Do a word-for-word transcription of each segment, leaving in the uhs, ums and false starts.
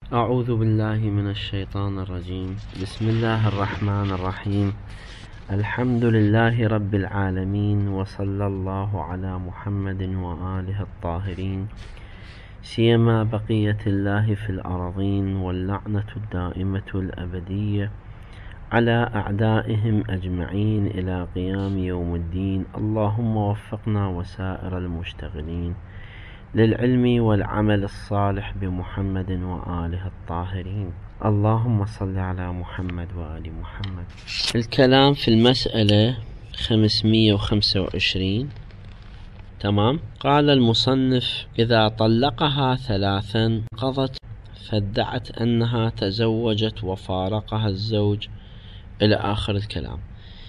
أعوذ بالله من الشيطان الرجيم. بسم الله الرحمن الرحيم. الحمد لله رب العالمين، وصلى الله على محمد وآله الطاهرين، سيما بقية الله في الأرضين، واللعنة الدائمة الأبدية على أعدائهم أجمعين إلى قيام يوم الدين. اللهم وفقنا وسائر المشتغلين للعلم والعمل الصالح بمحمد وآله الطاهرين. اللهم صل على محمد وآل محمد. الكلام في المسألة خمسمئة وخمسة وعشرين. تمام. قال المصنف: إذا طلقها ثلاثا قضت فادعت أنها تزوجت وفارقها الزوج، إلى آخر الكلام.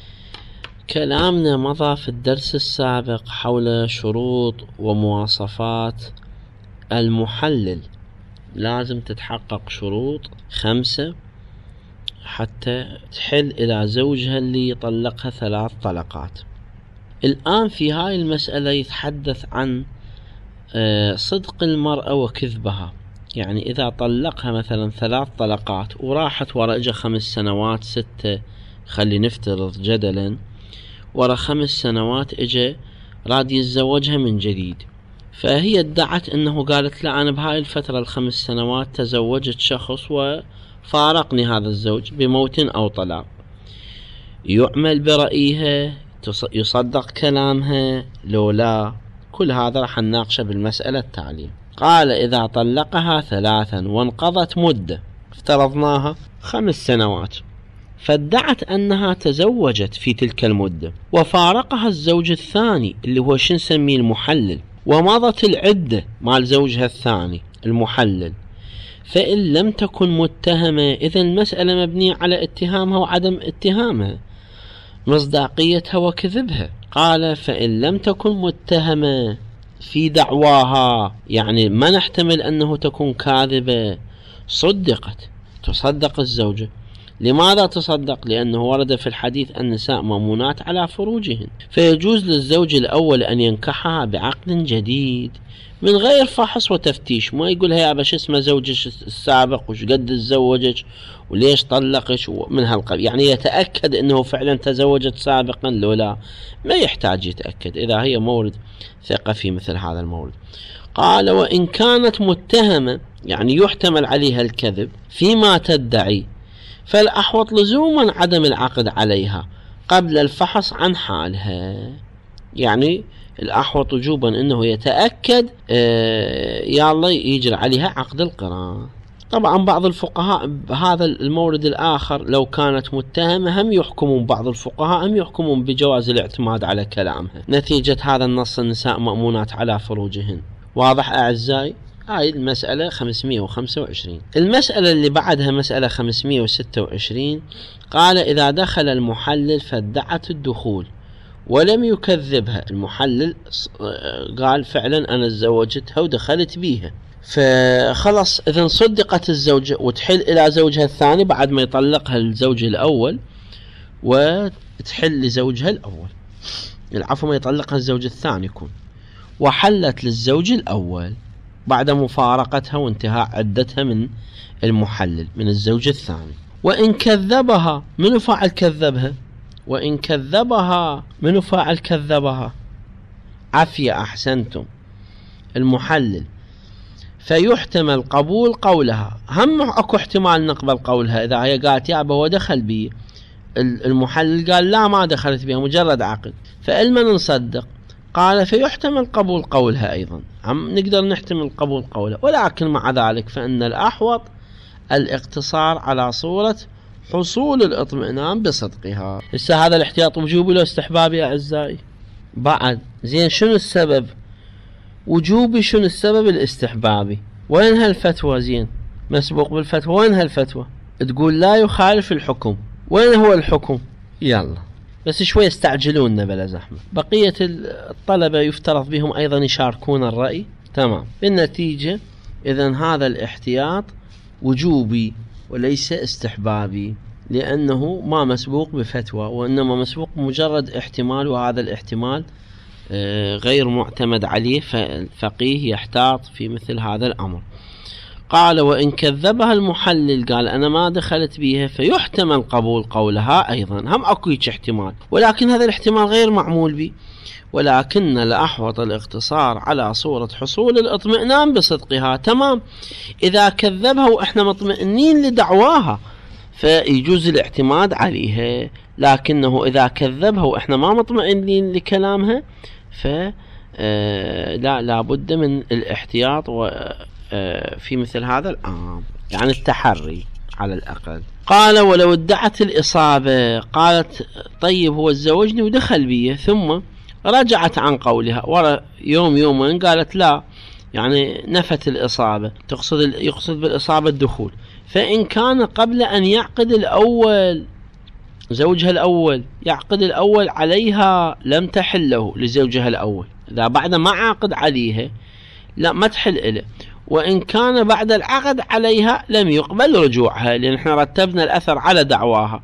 كلامنا مضى في الدرس السابق حول شروط ومواصفات المحلل. لازم تتحقق شروط خمسة حتى تحل إلى زوجها اللي يطلقها ثلاث طلقات. الآن في هاي المسألة يتحدث عن صدق المرأة وكذبها. يعني إذا طلقها مثلا ثلاث طلقات وراحت ورا إجا خمس سنوات ستة، خلي نفترض جدلا، ورا خمس سنوات اجى راد يتزوجها من جديد، فهي ادعت انه قالت لا انا بهاي الفترة الخمس سنوات تزوجت شخص وفارقني هذا الزوج بموت او طلاق. يعمل برأيها؟ يصدق كلامها لو لا؟ كل هذا راح نناقشه بالمسألة التالية. قال: إذا طلقها ثلاثا وانقضت مدة، افترضناها خمس سنوات، فادعت أنها تزوجت في تلك المدة وفارقها الزوج الثاني اللي هو شو نسميه المحلل، ومضت العدة مال زوجها الثاني المحلل، فإن لم تكن متهمة إذا المسألة مبنية على اتهامها وعدم اتهامها، مصداقيتها وكذبها. قال: فإن لم تكن متهمة في دعواها، يعني ما نحتمل أنه تكون كاذبة، صدقت، تصدق الزوجة. لماذا تصدق؟ لأنه ورد في الحديث النساء مأمونات على فروجهن، فيجوز للزوج الأول أن ينكحها بعقد جديد من غير فحص وتفتيش. ما يقولها يا باش اسمه زوجك السابق وش قد تزوجك وليش طلقش ومن هالقبيل، يعني يتأكد أنه فعلا تزوجت سابقا لو لا، ما يحتاج يتأكد إذا هي مورد ثقة في مثل هذا المورد. قال: وإن كانت متهمة، يعني يحتمل عليها الكذب فيما تدعي، فالأحوط لزوما عدم العقد عليها قبل الفحص عن حالها. يعني الأحوط وجوبا أنه يتأكد آه يا الله يجري عليها عقد القران. طبعا بعض الفقهاء بهذا المورد الآخر لو كانت متهمة هم يحكمون، بعض الفقهاء هم يحكمون بجواز الاعتماد على كلامها نتيجة هذا النص: النساء مأمونات على فروجهن. واضح أعزائي؟ هاي المسألة خمسمئة وخمسة وعشرين. المسألة اللي بعدها مسألة خمسمئة وستة وعشرين. قال: إذا دخل المحلل فادعت الدخول ولم يكذبها. المحلل قال فعلا أنا تزوجتها ودخلت بيها، فخلص إذن صدقت الزوجة وتحل إلى زوجها الثاني بعد ما يطلقها الزوج الأول، وتحل لزوجها الأول، العفو ما يطلقها الزوج الثاني يكون، وحلت للزوج الأول بعد مفارقتها وانتهاء عدتها من المحلل من الزوج الثاني. وإن كذبها، من فاعل كذبها؟ وإن كذبها، من فاعل كذبها؟ عفية، أحسنتم، المحلل. فيحتمل قبول قولها. هم أكو احتمال نقبل قولها إذا هي قالت يا أبا ودخل بي، المحلل قال لا ما دخلت بها مجرد عقد، فإلما نصدق. قال: فيحتمل قبول قولها أيضا، هم نقدر نحتمل قبول قولها، ولكن مع ذلك فإن الأحوط الاقتصار على صورة حصول الاطمئنان بصدقها. هسه هذا الاحتياط وجوبي لو استحبابي أعزائي؟ بعد زين شنو السبب وجوبي؟ شنو السبب الاستحبابي؟ وين هالفتوى؟ زين مسبوق بالفتوى، وين هالفتوى؟ تقول لا يخالف الحكم، وين هو الحكم؟ يلا بس شوي يستعجلوننا بلا زحمة. بقية الطلبة يفترض بهم أيضا يشاركون الرأي. تمام. بالنتيجة إذن هذا الاحتياط وجوبي وليس استحبابي، لأنه ما مسبوق بفتوى وإنما مسبوق مجرد احتمال، وهذا الاحتمال غير معتمد عليه، فالفقيه يحتاط في مثل هذا الأمر. قال وإن كذبها المحلل قال أنا ما دخلت بيها فيحتمل قبول قولها أيضا، هم أكو احتمال، ولكن هذا الاحتمال غير معمول به، ولكن الأحوط الاقتصار على صورة حصول الاطمئنان بصدقها. تمام، إذا كذبها وإحنا مطمئنين لدعواها فيجوز الاعتماد عليها، لكنه إذا كذبها وإحنا ما مطمئنين لكلامها فلا لابد من الاحتياط في مثل هذا الأمر، يعني التحري على الأقل. قال ولو ادعت الإصابة، قالت طيب هو تزوجني ودخل بي ثم رجعت عن قولها ورا يوم يومين قالت لا، يعني نفت الإصابة، تقصد يقصد بالإصابة الدخول. فإن كان قبل أن يعقد الأول زوجها الأول يعقد الأول عليها لم تحل له لزوجها الأول، إذا بعد ما عاقد عليها لا ما تحل إله. وإن كان بعد العقد عليها لم يقبل رجوعها، لأن احنا رتبنا الأثر على دعواها،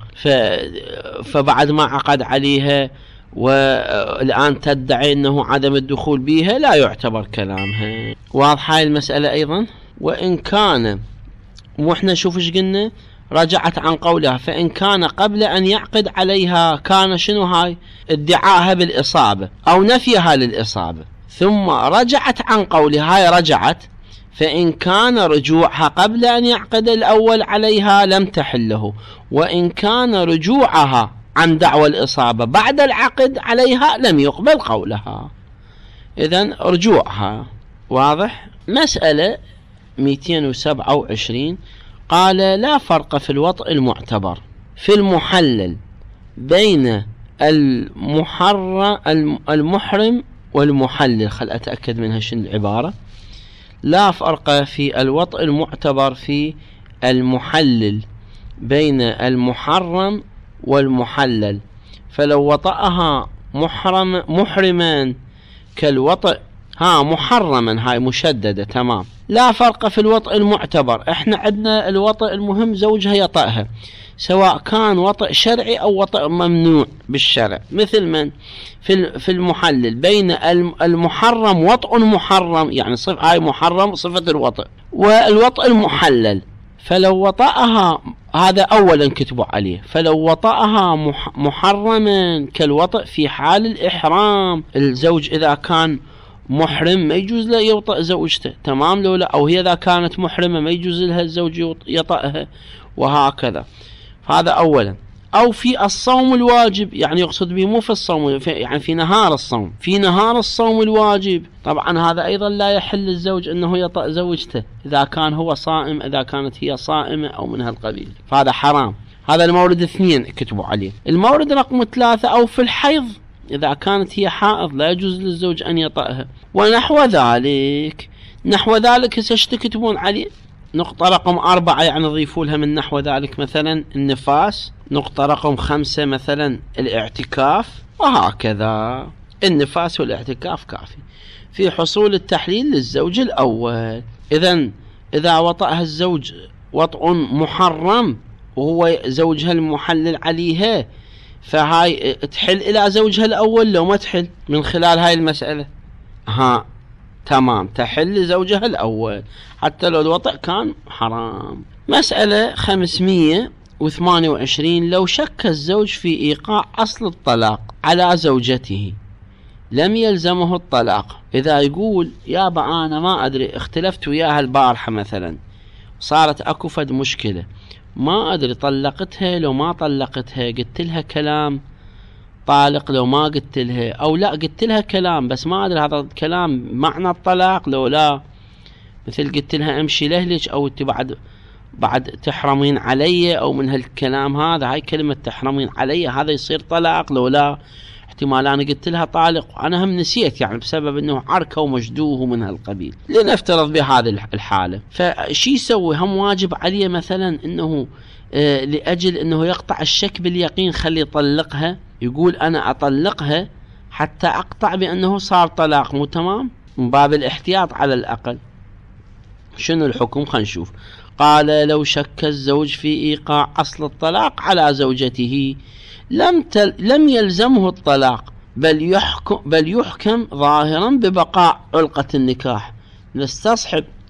فبعد ما عقد عليها والآن تدعي أنه عدم الدخول بها لا يعتبر كلامها. واضحة المسألة أيضا. وإن كان وإحنا شوف ايش قلنا رجعت عن قولها، فإن كان قبل أن يعقد عليها كان شنو هاي ادعاها بالإصابة أو نفيها للإصابة، ثم رجعت عن قولها، هاي رجعت، فإن كان رجوعها قبل أن يعقد الأول عليها لم تحله، وإن كان رجوعها عن دعوى الإصابة بعد العقد عليها لم يقبل قولها، إذن رجوعها. واضح؟ مسألة مئتين وسبعة وعشرين قال لا فرق في الوطء المعتبر في المحلل بين المحرم المحرم والمحلل. خل أتأكد منها شنو العبارة. لا فرق في الوطء المعتبر في المحلل بين المحرم والمحلل، فلو وطأها محرم محرما كالوطء ها محرما، هاي مشددة. تمام. لا فرق في الوطء المعتبر، احنا عندنا الوطء المهم زوجها يطأها، سواء كان وطء شرعي او وطء ممنوع بالشرع، مثل من في في المحلل بين المحرم وطء محرم، يعني صف هاي محرم صفة الوطء، والوطء المحلل. فلو وطأها هذا اولا كتبوا عليه، فلو وطأها محرما كالوطء في حال الإحرام، الزوج اذا كان محرم ما يجوز له يوطأ زوجته، تمام لو لا، او هي اذا كانت محرمة ما يجوز لها الزوج يطأها، وهكذا. هذا اولا. او في الصوم الواجب، يعني يقصد به مو في الصوم، في يعني في نهار الصوم، في نهار الصوم الواجب، طبعا هذا ايضا لا يحل للزوج انه يطأ زوجته اذا كان هو صائم، اذا كانت هي صائمة او من هالقبيل، فهذا حرام. هذا المورد اثنين كتبوا عليه. المورد رقم ثلاثة او في الحيض، إذا كانت هي حائض لا يجوز للزوج أن يطأها، ونحو ذلك. نحو ذلك هسه ايش تكتبون عليه؟ نقطة رقم أربعة يعني ضيفوا لها من نحو ذلك مثلا النفاس، نقطة رقم خمسة مثلا الاعتكاف، وهكذا. النفاس والاعتكاف كافي في حصول التحليل للزوج الأول. إذن إذا وطأها الزوج وطء محرم وهو زوجها المحلل عليها، فهاي تحل إلى زوجها الأول لو ما تحل من خلال هاي المسألة. ها تمام، تحل لزوجها الأول حتى لو الوطأ كان حرام. مسألة خمسمية وثمانية وعشرين لو شك الزوج في إيقاع أصل الطلاق على زوجته لم يلزمه الطلاق. إذا يقول يابا أنا ما أدري اختلفت وياها البارحة مثلا، صارت أكو فد مشكلة، ما أدري طلقتها لو ما طلقتها، قلت لها كلام طالق لو ما قلت لها، أو لا قلت لها كلام بس ما أدري هذا الكلام معنى الطلاق لو لا، مثل قلت لها امشي لهلك، أو انت بعد بعد تحرمين علي، أو من هالكلام هذا، هاي كلمة تحرمين علي هذا يصير طلاق لو لا، احتمال أنا قلت لها طالق وأنا هم نسيت، يعني بسبب أنه عركة ومجدوه من هالقبيل، لنفترض بهذه الحالة. فشي يسوي؟ هم واجب عليه مثلا أنه آه لأجل أنه يقطع الشك باليقين خلي يطلقها، يقول أنا أطلقها حتى أقطع بأنه صار طلاق، مو تمام؟ من باب الاحتياط على الأقل. شنو الحكم؟ خلينا نشوف. قال لو شك الزوج في إيقاع أصل الطلاق على زوجته لم تل لم يلزمه الطلاق، بل يحكم بل يحكم ظاهرا ببقاء علقة النكاح، نستصحب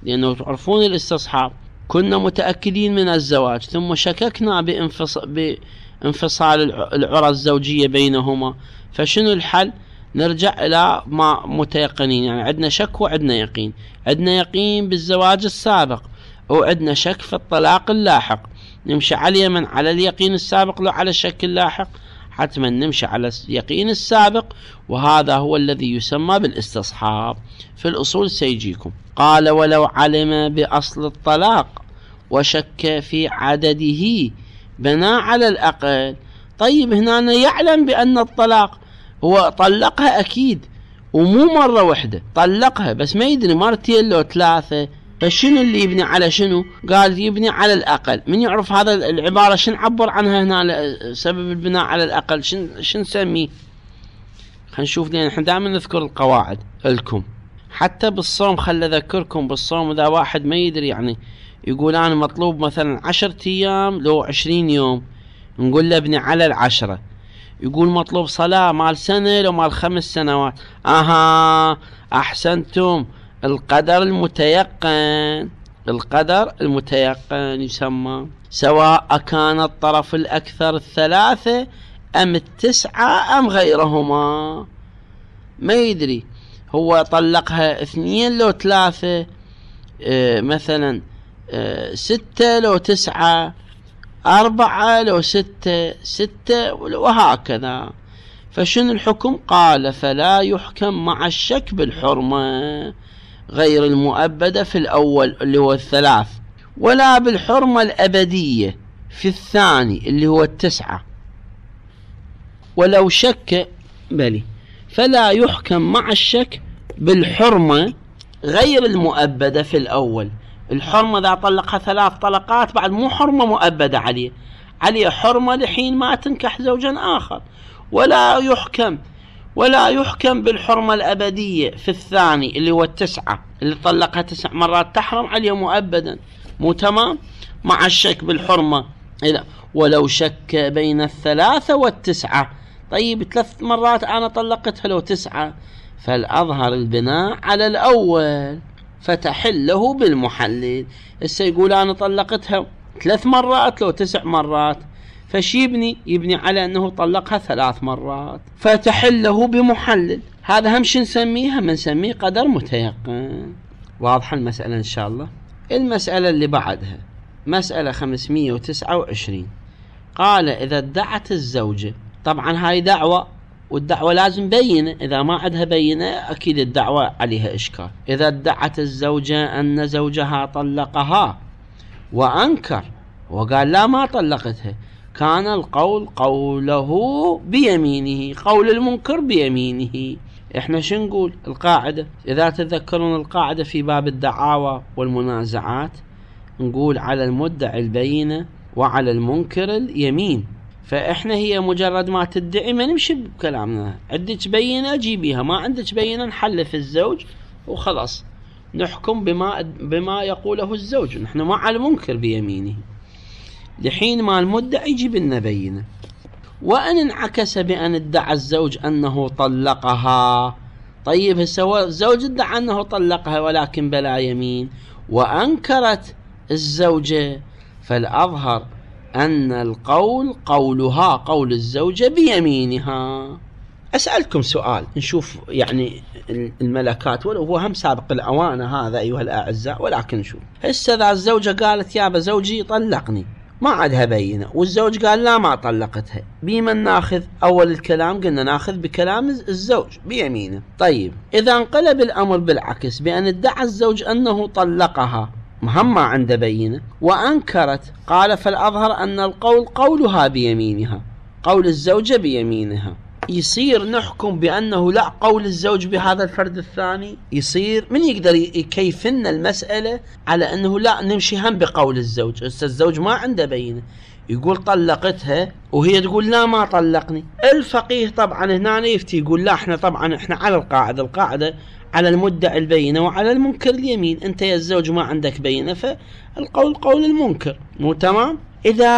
لأنه تعرفون الاستصحاب كنا متأكدين من الزواج ثم شككنا بانفصال العرى الزوجية بينهما، فشنو الحل؟ نرجع إلى ما متيقنين، يعني عندنا شك وعندنا يقين، عندنا يقين بالزواج السابق وعندنا شك في الطلاق اللاحق، نمشي على اليمن على اليقين السابق لو على الشك اللاحق؟ حتما نمشي على اليقين السابق، وهذا هو الذي يسمى بالاستصحاب. في الأصول سيجيكم. قال ولو علم بأصل الطلاق وشك في عدده بنى على الأقل. طيب هنا يعلم بأن الطلاق هو طلقها أكيد ومو مرة واحدة، طلقها بس ما يدري مرتين لو ثلاثة، فشنو اللي يبني على شنو؟ قال يبني على الأقل. من يعرف هذا العبارة شن عبر عنها هنا سبب البناء على الأقل شن شن نسميه؟ خلينا نشوف، لأن احنا دائما نذكر القواعد لكم حتى بالصوم. خل أذكركم بالصوم إذا واحد ما يدري يعني يقول أنا مطلوب مثلا عشرة أيام لو عشرين يوم، نقول له ابني على العشرة. يقول مطلوب صلاة مال سنة لو مال خمس سنوات، أها أحسنتم، القدر المتيقن، القدر المتيقن يسمى، سواء كان الطرف الأكثر الثلاثة أم التسعة أم غيرهما. ما يدري هو طلقها اثنين لو ثلاثة، اه مثلا اه ستة لو تسعة، أربعة لو ستة، ستة وهكذا. فشن الحكم؟ قال فلا يحكم مع الشك بالحرمة غير المؤبدة في الأول اللي هو الثلاث، ولا بالحرمة الأبدية في الثاني اللي هو التسعة. ولو شك بلي فلا يحكم مع الشك بالحرمة غير المؤبدة في الأول. الحرمة إذا طلقها ثلاث طلقات بعد مو حرمة مؤبدة عليه، عليه حرمة لحين ما تنكح زوجا آخر. ولا يحكم ولا يحكم بالحرمة الأبدية في الثاني اللي هو التسعة، اللي طلقها تسع مرات تحرم عليه مؤبدا. مو تمام؟ مع الشك بالحرمة. إذا ولو شك بين الثلاثة والتسعة، طيب ثلاث مرات أنا طلقتها لو تسعة، فالأظهر البناء على الأول فتحله بالمحلل. هسه يقول أنا طلقتها ثلاث مرات لو تسع مرات، فش يبني؟ يبني على أنه طلقها ثلاث مرات فتحله بمحلل. هذا هم شو نسميها؟ منسميه قدر متيقن. واضحة المسألة إن شاء الله. المسألة اللي بعدها مسألة خمسمية وتسعة وعشرين. قال إذا ادعت الزوجة، طبعا هاي دعوة والدعوة لازم بينة، إذا ما عندها بينة أكيد الدعوة عليها إشكال. إذا ادعت الزوجة أن زوجها طلقها وأنكر وقال لا ما طلقتها، كان القول قوله بيمينه، قول المنكر بيمينه. احنا شو نقول؟ القاعدة إذا تذكرون القاعدة في باب الدعاوى والمنازعات، نقول على المدعي البينة وعلى المنكر اليمين. فإحنا هي مجرد ما تدعي ما نمشي بكلامنا، عندك بينة جيبيها، ما عندك بينة نحلف الزوج وخلاص نحكم بما بما يقوله الزوج، نحن مع المنكر بيمينه لحين ما المدعي يجيب لنا بينة. وأن انعكس بأن ادعى الزوج أنه طلقها، طيب هسه الزوج ادعى أنه طلقها ولكن بلا يمين وأنكرت الزوجة، فالأظهر أن القول قولها، قول الزوجة بيمينها. أسألكم سؤال نشوف يعني الملكات، ولو هو هم سابق الأوانة هذا أيها الأعزاء، ولكن نشوف هسه إذا الزوجة قالت يابا زوجي طلقني ما عادها بينة، والزوج قال لا ما طلقتها، بمن ناخذ؟ أول الكلام قلنا ناخذ بكلام الزوج بيمينه. طيب إذا انقلب الأمر بالعكس بأن ادعى الزوج أنه طلقها مهم ما عنده بينة وأنكرت، قال فالأظهر أن القول قولها بيمينها، قول الزوجة بيمينها. يصير نحكم بأنه لا قول الزوج بهذا الفرد الثاني؟ يصير من يقدر يكيفنا المسألة على أنه لا نمشي هم بقول الزوج؟ الزوج ما عنده بينة، يقول طلقتها وهي تقول لا ما طلقني. الفقيه طبعا هنا يفتي يقول لا احنا طبعا احنا على القاعدة، القاعدة على المدعي البينة وعلى المنكر اليمين، انت يا الزوج ما عندك بينة فالقول قول المنكر. مو تمام؟ إذا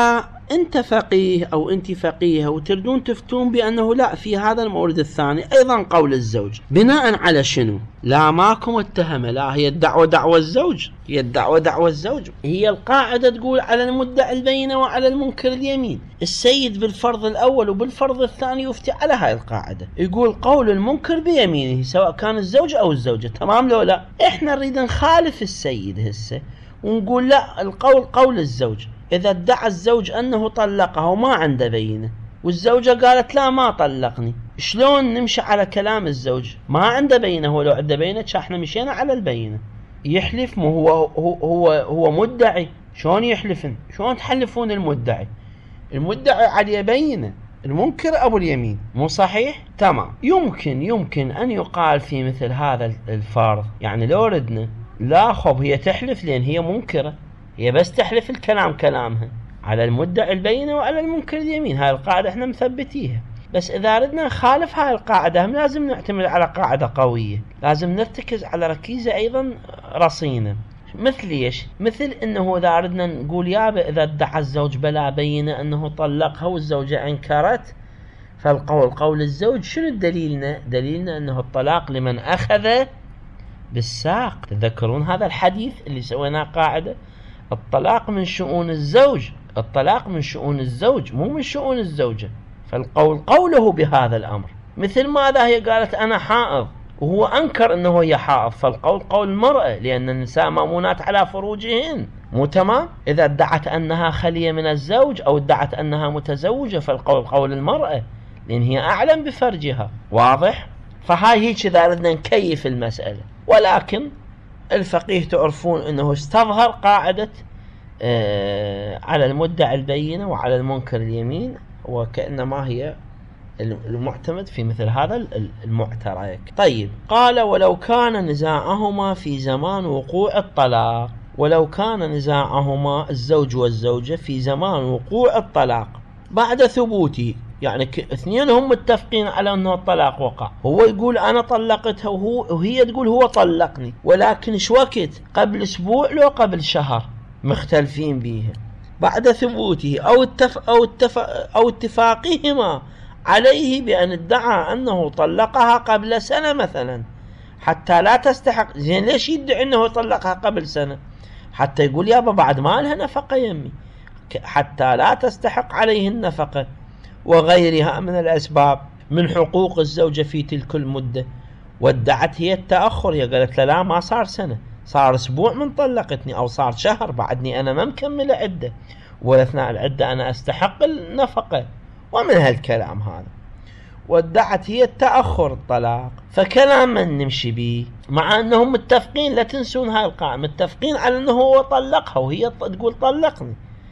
أنت فقيه أو أنت فقيهة وتردون تفتون بأنه لا، في هذا المورد الثاني أيضا قول الزوج، بناء على شنو؟ لا ماكم اتهمة، لا، هي الدعوة دعوة الزوج، هي الدعوة دعوة الزوج. هي القاعدة تقول على المدعي البينة وعلى المنكر اليمين. السيد بالفرض الأول وبالفرض الثاني يفتي على هاي القاعدة، يقول قول المنكر بيمينه سواء كان الزوج أو الزوجة. تمام لو لا؟ إحنا نريد نخالف السيد هسه ونقول لا، القول قول الزوج. إذا ادعى الزوج أنه طلقها وما عنده بينة، والزوجة قالت لا ما طلقني، شلون نمشي على كلام الزوج؟ ما عنده بينة، هو لو عنده بينة احنا مشينا على البينة. يحلف، مو هو هو هو, هو مدعي، شلون يحلفن؟ شلون تحلفون المدعي؟ المدعي عليه بينة، المنكر أبو اليمين، مو صحيح؟ تمام. يمكن يمكن أن يقال في مثل هذا الفرض، يعني لو ردنا لا خب هي تحلف لأن هي منكرة، هي بس تحلف الكلام كلامها على المدعي البينة وعلى المنكر اليمين. هاي القاعدة احنا مثبتيها. بس إذا ردنا نخالف هاي القاعدة هم لازم نعتمد على قاعدة قوية، لازم نرتكز على ركيزة أيضا رصينة. مثل ايش؟ مثل انه اذا ردنا نقول يابا اذا ادعى الزوج بلا بينة انه طلقها والزوجة انكرت، فالقول قول الزوج. شنو دليلنا؟ دليلنا انه الطلاق لمن اخذ بالساق. تذكرون هذا الحديث اللي سويناه قاعدة؟ الطلاق من شؤون الزوج، الطلاق من شؤون الزوج مو من شؤون الزوجة. فالقول قوله بهذا الأمر. مثل ماذا هي قالت أنا حائض وهو أنكر أنه هي حائض، فالقول قول المرأة، لأن النساء مأمونات على فروجهن، مو تمام؟ إذا ادعت أنها خلية من الزوج أو ادعت أنها متزوجة فالقول قول المرأة، لأن هي أعلم بفرجها. واضح؟ فهاي هيك إذا ردنا نكيف المسألة. ولكن الفقيه تعرفون أنه استظهر قاعدة آه على المدعي البينة وعلى المنكر اليمين، وكأنما هي المعتمد في مثل هذا المعترك. طيب، قال ولو كان نزاعهما في زمان وقوع الطلاق، ولو كان نزاعهما الزوج والزوجة في زمان وقوع الطلاق بعد ثبوته، يعني اثنين هم متفقين على أنه الطلاق وقع، هو يقول أنا طلقتها وهو وهي تقول هو طلقني، ولكن شو وقت؟ قبل أسبوع لو قبل شهر، مختلفين بيها. بعد ثبوته أو اتفق أو اتفق أو اتفاقهما عليه بأن ادعى أنه طلقها قبل سنة مثلا حتى لا تستحق. زين ليش يدعي أنه طلقها قبل سنة؟ حتى يقول يابا بعد ما لها نفقة يمي، حتى لا تستحق عليه النفقة وغيرها من الأسباب من حقوق الزوجة في تلك المدة. وادعت هي التأخر، هي قالت لا, لا ما صار سنة، صار أسبوع من طلقتني أو صار شهر، بعدني أنا ما مكملة عدة، وأثناء العدة أنا أستحق النفقة، ومن هالكلام هذا. وادعت هي التأخر الطلاق، فكلام من نمشي به، مع أنهم متفقين. لا تنسون هاي القاعدة، متفقين على أنه هو طلقها وهي تقول طلقني.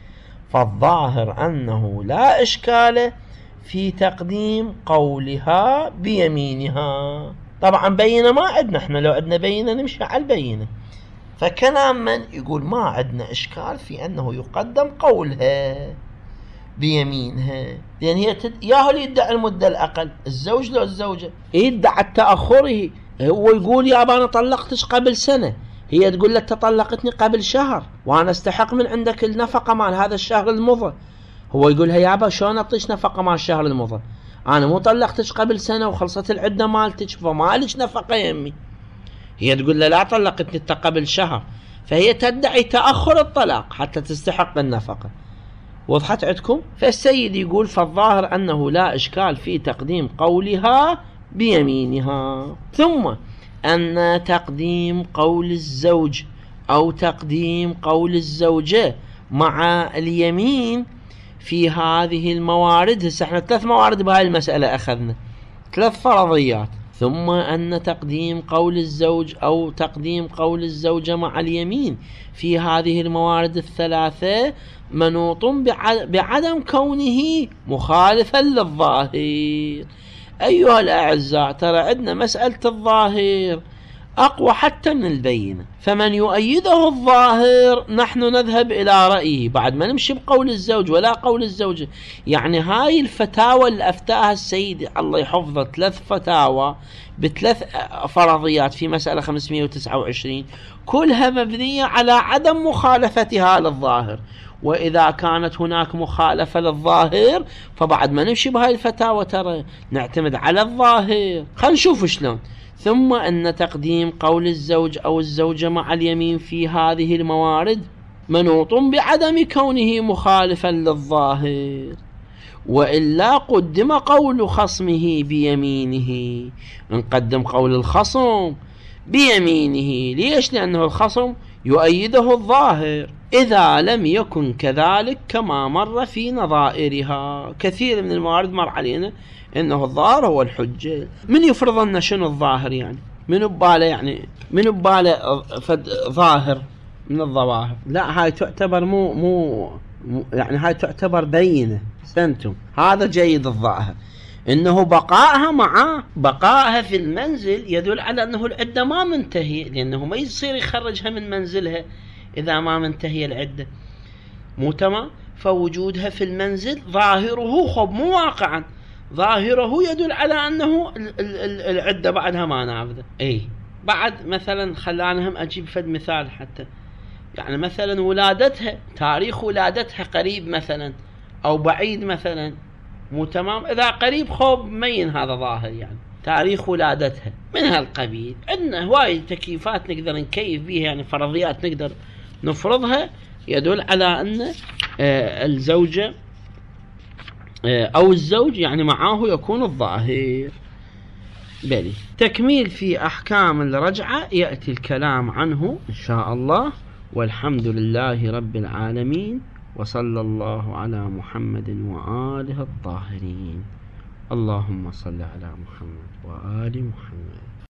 فالظاهر أنه لا إشكال في تقديم قولها بيمينها. طبعا بينة ما عندنا، احنا لو عندنا بينة نمشي على البينة. فكلام من يقول ما عندنا إشكال في أنه يقدم قولها بيمينها، لأن هي تد... ياهو اللي يدعي المدة الأقل، الزوج لو الزوجة يدعي التأخر. هو يقول يا أبا أنا طلقتش قبل سنة، هي تقول لك تطلقتني قبل شهر وأنا استحق من عندك النفقة مال هذا الشهر المضى. هو يقول هي يا أبا شلون أعطيش نفقة مال الشهر المضى؟ أنا مو طلقتش قبل سنة وخلصت العدة مالتك فما لك نفقة يمي. هي تقول له لا طلقتني انت قبل شهر، فهي تدعي تأخر الطلاق حتى تستحق النفقة. وضحت عندكم؟ فالسيد يقول فالظاهر أنه لا إشكال في تقديم قولها بيمينها. ثم أن تقديم قول الزوج أو تقديم قول الزوجة مع اليمين في هذه الموارد، هسه احنا ثلاث موارد بهاي المسألة أخذنا، ثلاث فرضيات. ثم أن تقديم قول الزوج أو تقديم قول الزوجة مع اليمين في هذه الموارد الثلاثة منوط بعدم كونه مخالفا للظاهر. أيها الأعزاء، ترى عندنا مسألة الظاهر أقوى حتى من البينة، فمن يؤيده الظاهر نحن نذهب إلى رأيه بعد ما نمشي بقول الزوج ولا قول الزوجة. يعني هاي الفتاوى اللي أفتاها السيد الله يحفظه، ثلاث فتاوى بثلاث فرضيات في مسألة خمسمائة وتسعة وعشرين، كلها مبنية على عدم مخالفتها للظاهر. وإذا كانت هناك مخالفة للظاهر فبعد ما نمشي بهاي الفتاوى ترى نعتمد على الظاهر. خلينا نشوف شلون. ثم أن تقديم قول الزوج أو الزوجة مع اليمين في هذه الموارد منوط بعدم كونه مخالفا للظاهر، وإلا قدم قول خصمه بيمينه. نقدم قول الخصم بيمينه. ليش؟ لأنه الخصم يؤيده الظاهر. إذا لم يكن كذلك كما مر في نظائرها، كثير من الموارد مر علينا إنه الظاهر هو الحجة. من يفرض لنا شنو الظاهر؟ يعني من بباله يعني من بباله فد ظاهر من الظواهر؟ لا، هاي تعتبر مو مو يعني هاي تعتبر بينة. سنتم هذا جيد. الظاهر انه بقائها معه، بقائها في المنزل يدل على انه العدة ما منتهية، لانه ما يصير يخرجها من منزلها اذا ما منتهية العدة. مو تمام؟ فوجودها في المنزل ظاهره خب مو واقعا، ظاهره يدل على انه العدة بعدها ما نافذة. اي بعد مثلا خلانهم اجيب فد مثال حتى، يعني مثلا ولادتها، تاريخ ولادتها قريب مثلا او بعيد مثلا. مو تمام؟ اذا قريب خوب مين هذا ظاهر، يعني تاريخ ولادتها من هالقبيل. عندنا هواي تكييفات نقدر نكيف بيها، يعني فرضيات نقدر نفرضها يدل على ان آه الزوجة آه او الزوج يعني معاه يكون الظاهر. بلي تكميل في احكام الرجعة يأتي الكلام عنه ان شاء الله. والحمد لله رب العالمين، وصلى الله على محمد وآله الطاهرين. اللهم صل على محمد وآل محمد.